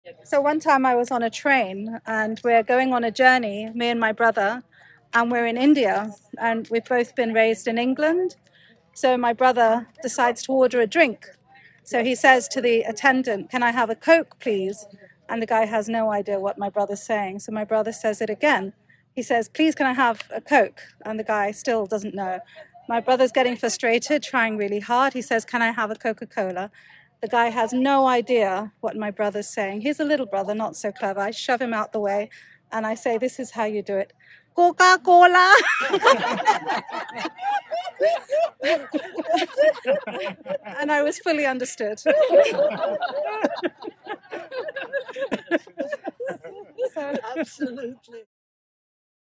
So one time I was on a train and we're going on a journey, me and my brother, and we're in India and we've both been raised in England. So my brother decides to order a drink. So he says to the attendant, "Can I have a Coke, please?" And the guy has no idea what my brother's saying. So my brother says it again. He says, "Please, can I have a Coke?" And the guy still doesn't know. My brother's getting frustrated, trying really hard. He says, "Can I have a Coca-Cola?" The guy has no idea what my brother's saying. He's a little brother, not so clever. I shove him out the way and I say, "This is how you do it. Coca-Cola." And I was fully understood.